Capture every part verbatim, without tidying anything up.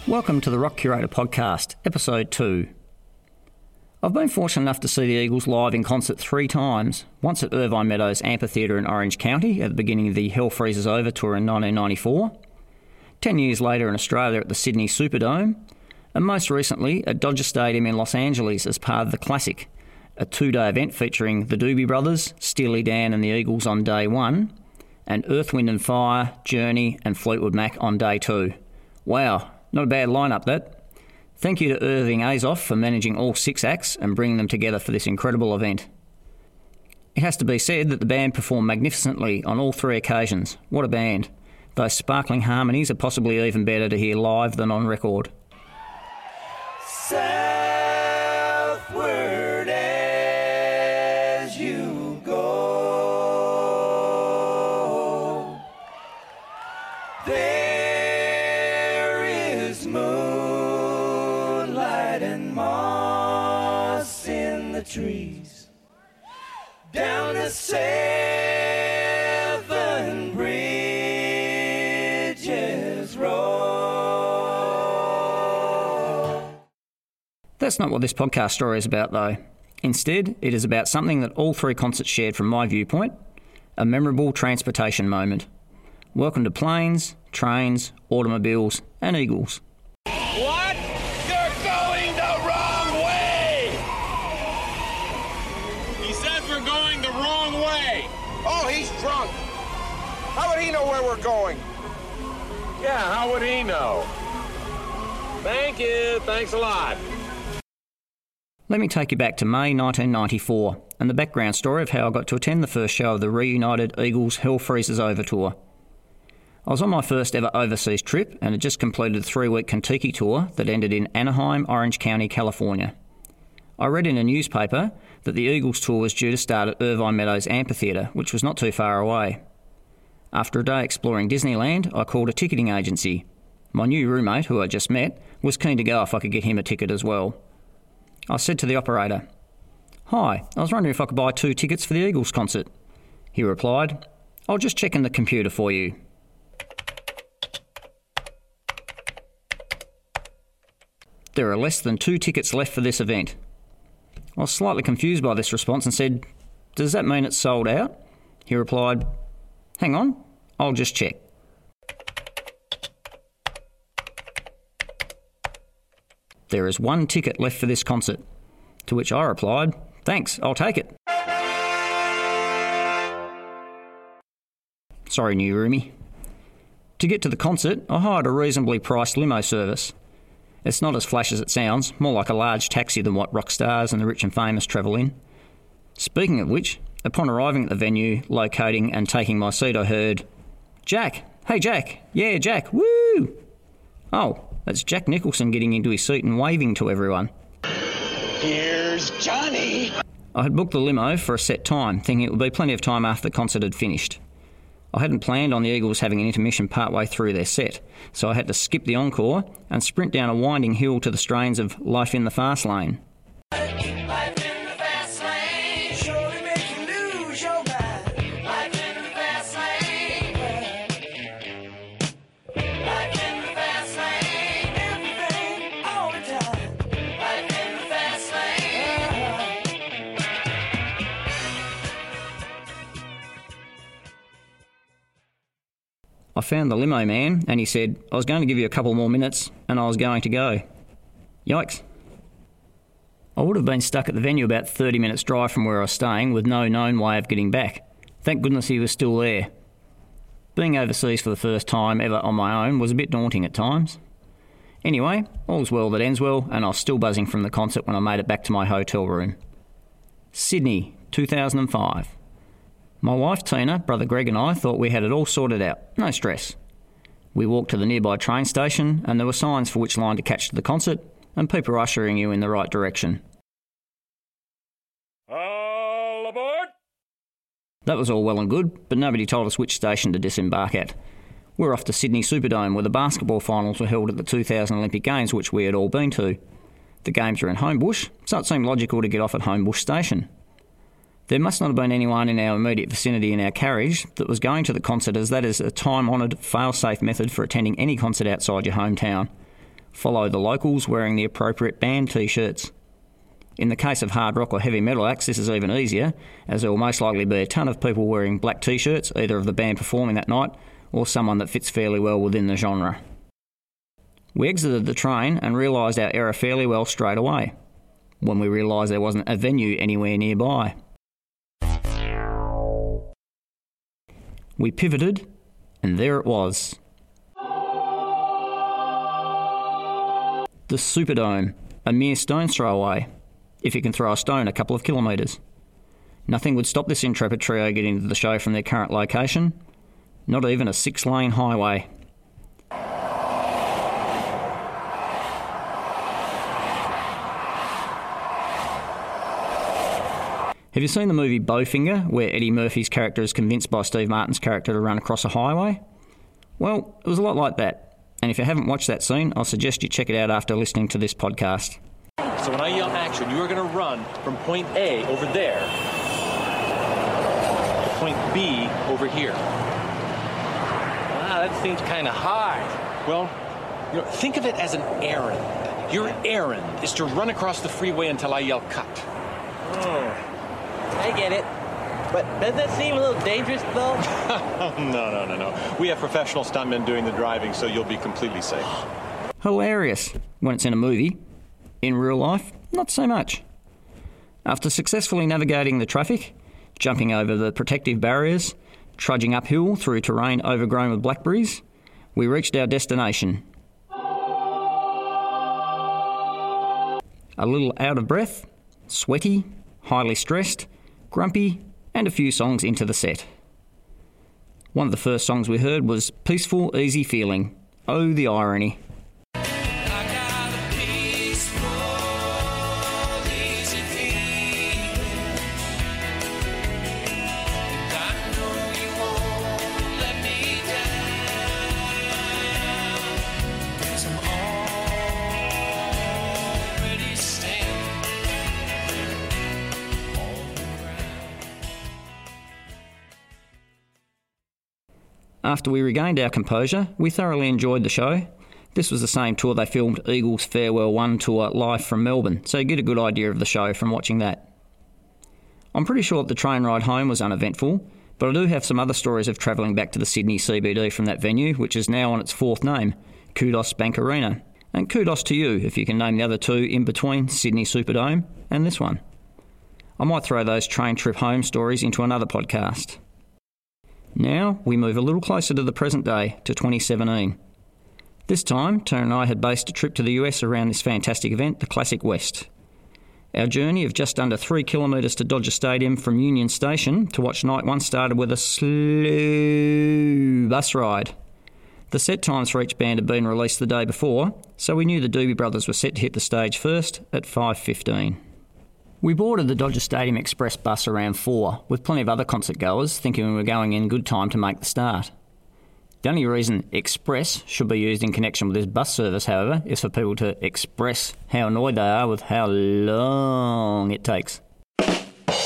Welcome to the Rock Curator Podcast, Episode two. I've been fortunate enough to see the Eagles live in concert three times, once at Irvine Meadows Amphitheatre in Orange County at the beginning of the Hell Freezes Over tour in nineteen ninety-four, ten years later in Australia at the Sydney Superdome, and most recently at Dodger Stadium in Los Angeles as part of The Classic, a two-day event featuring the Doobie Brothers, Steely Dan and the Eagles on day one, and Earth, Wind and Fire, Journey and Fleetwood Mac on day two. Wow, not a bad lineup that. Thank you to Irving Azoff for managing all six acts and bringing them together for this incredible event. It has to be said that the band performed magnificently on all three occasions. What a band. Those sparkling harmonies are possibly even better to hear live than on record. Southward as you go, there is moonlight and moss in the trees, down the seven bridges road. That's not what this podcast story is about, though. Instead, it is about something that all three concerts shared from my viewpoint, a memorable transportation moment. Welcome to planes, trains, automobiles, and Eagles. What? You're going the wrong way! He says we're going the wrong way. Oh, he's drunk. How would he know where we're going? Yeah, how would he know? Thank you. Thanks a lot. Let me take you back to May nineteen ninety-four and the background story of how I got to attend the first show of the reunited Eagles Hell Freezes Over tour. I was on my first ever overseas trip and had just completed a three-week Kentucky tour that ended in Anaheim, Orange County, California. I read in a newspaper that the Eagles tour was due to start at Irvine Meadows Amphitheatre, which was not too far away. After a day exploring Disneyland, I called a ticketing agency. My new roommate, who I just met, was keen to go if I could get him a ticket as well. I said to the operator, "Hi, I was wondering if I could buy two tickets for the Eagles concert." He replied, "I'll just check in the computer for you." There are less than two tickets left for this event. I was slightly confused by this response and said, "Does that mean it's sold out?" He replied, "Hang on, I'll just check." "There is one ticket left for this concert." To which I replied, "Thanks, I'll take it." Sorry, new roomie. To get to the concert, I hired a reasonably priced limo service. It's not as flash as it sounds, more like a large taxi than what rock stars and the rich and famous travel in. Speaking of which, upon arriving at the venue, locating and taking my seat, I heard, "Jack! Hey Jack! Yeah, Jack! Woo!" Oh, that's Jack Nicholson getting into his seat and waving to everyone. Here's Johnny. I had booked the limo for a set time, thinking it would be plenty of time after the concert had finished. I hadn't planned on the Eagles having an intermission partway through their set, so I had to skip the encore and sprint down a winding hill to the strains of Life in the Fast Lane. Life in the fast lane, surely make you lose your mind. Life in the fast lane, life in the fast lane, everything all the time. Life in the fast lane. I found the limo man and he said, "I was going to give you a couple more minutes and I was going to go." Yikes. I would have been stuck at the venue about thirty minutes drive from where I was staying with no known way of getting back. Thank goodness he was still there. Being overseas for the first time ever on my own was a bit daunting at times. Anyway, all's well that ends well, and I was still buzzing from the concert when I made it back to my hotel room. Sydney, two thousand five. My wife Tina, brother Greg and I thought we had it all sorted out. No stress. We walked to the nearby train station and there were signs for which line to catch to the concert and people ushering you in the right direction. All aboard! That was all well and good, but nobody told us which station to disembark at. We're off to Sydney Superdome where the basketball finals were held at the two thousand Olympic Games, which we had all been to. The games are in Homebush, so it seemed logical to get off at Homebush Station. There must not have been anyone in our immediate vicinity in our carriage that was going to the concert, as that is a time-honoured, fail-safe method for attending any concert outside your hometown. Follow the locals wearing the appropriate band t-shirts. In the case of hard rock or heavy metal acts, this is even easier, as there will most likely be a ton of people wearing black t-shirts, either of the band performing that night, or someone that fits fairly well within the genre. We exited the train and realised our error fairly well straight away, when we realised there wasn't a venue anywhere nearby. We pivoted, and there it was. The Superdome, a mere stone's throw away, if you can throw a stone a couple of kilometres. Nothing would stop this intrepid trio getting to the show from their current location, not even a six-lane highway. Have you seen the movie Bowfinger, where Eddie Murphy's character is convinced by Steve Martin's character to run across a highway? Well, it was a lot like that. And if you haven't watched that scene, I'll suggest you check it out after listening to this podcast. So when I yell action, you are going to run from point A over there to point B over here. Wow, that seems kind of hard. Well, you know, think of it as an errand. Your errand is to run across the freeway until I yell cut. Oh. I get it. But does that seem a little dangerous, though? no, no, no, no. We have professional stuntmen doing the driving, so you'll be completely safe. Hilarious when it's in a movie. In real life, not so much. After successfully navigating the traffic, jumping over the protective barriers, trudging uphill through terrain overgrown with blackberries, we reached our destination. A little out of breath, sweaty, highly stressed, grumpy, and a few songs into the set. One of the first songs we heard was Peaceful, Easy Feeling. Oh, the irony. After we regained our composure, we thoroughly enjoyed the show. This was the same tour they filmed Eagles Farewell one tour live from Melbourne, so you get a good idea of the show from watching that. I'm pretty sure that the train ride home was uneventful, but I do have some other stories of travelling back to the Sydney C B D from that venue, which is now on its fourth name, Kudos Bank Arena. And kudos to you if you can name the other two in between Sydney Superdome and this one. I might throw those train trip home stories into another podcast. Now we move a little closer to the present day, to twenty seventeen. This time, Tara and I had based a trip to the U S around this fantastic event, the Classic West. Our journey of just under three kilometres to Dodger Stadium from Union Station to watch night one started with a slow bus ride. The set times for each band had been released the day before, so we knew the Doobie Brothers were set to hit the stage first at five fifteen. We boarded the Dodger Stadium Express bus around four, with plenty of other concert goers thinking we were going in good time to make the start. The only reason Express should be used in connection with this bus service, however, is for people to express how annoyed they are with how long it takes. I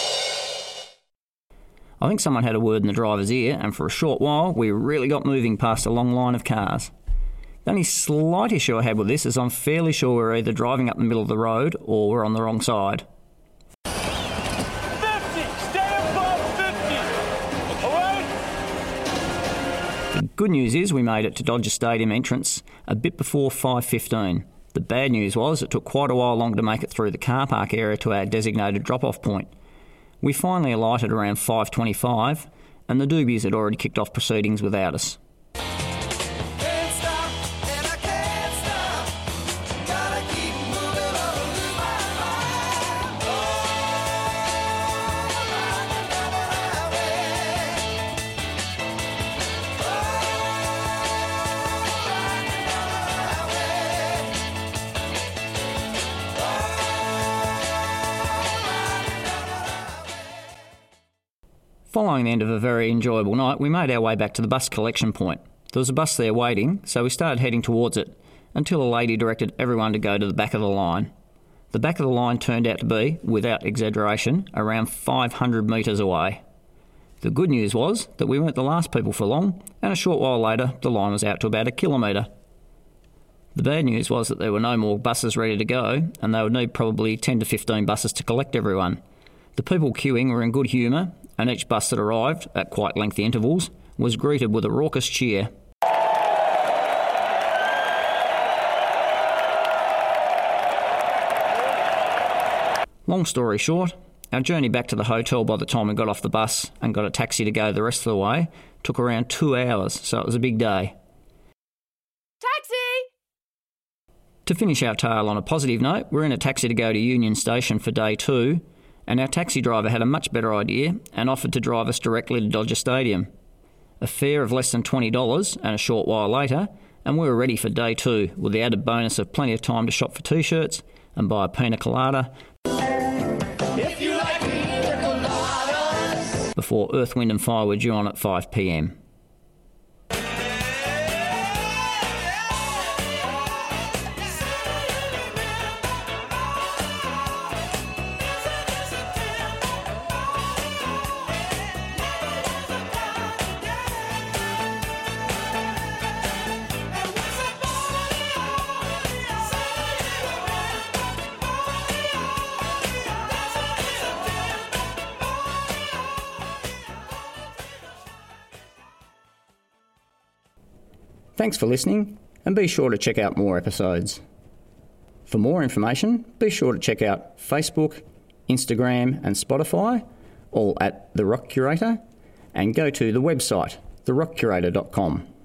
think someone had a word in the driver's ear, and for a short while we really got moving past a long line of cars. The only slight issue I had with this is I'm fairly sure we're either driving up the middle of the road or we're on the wrong side. The good news is we made it to Dodger Stadium entrance a bit before five fifteen. The bad news was it took quite a while longer to make it through the car park area to our designated drop-off point. We finally alighted around five twenty-five, and the Doobies had already kicked off proceedings without us. Can't stop, and I can't stop. Gotta keep moving on, lose my mind. Oh, riding down the highway. Oh, riding down the highway. Oh, riding down the highway. Following the end of a very enjoyable night, we made our way back to the bus collection point. There was a bus there waiting, so we started heading towards it, until a lady directed everyone to go to the back of the line. The back of the line turned out to be, without exaggeration, around five hundred metres away. The good news was that we weren't the last people for long, and a short while later the line was out to about a kilometre. The bad news was that there were no more buses ready to go, and they would need probably ten to fifteen buses to collect everyone. The people queuing were in good humour, and each bus that arrived, at quite lengthy intervals, was greeted with a raucous cheer. Long story short, our journey back to the hotel by the time we got off the bus and got a taxi to go the rest of the way took around two hours, so it was a big day. Taxi! To finish our tale on a positive note, we're in a taxi to go to Union Station for day two, and our taxi driver had a much better idea and offered to drive us directly to Dodger Stadium. A fare of less than twenty dollars, and a short while later, and we were ready for day two with the added bonus of plenty of time to shop for t-shirts and buy a pina colada If you like pina coladas. before Earth, Wind and Fire were due on at five p m. Thanks for listening, and be sure to check out more episodes. For more information, be sure to check out Facebook, Instagram and Spotify, all at The Rock Curator, and go to the website the rock curator dot com.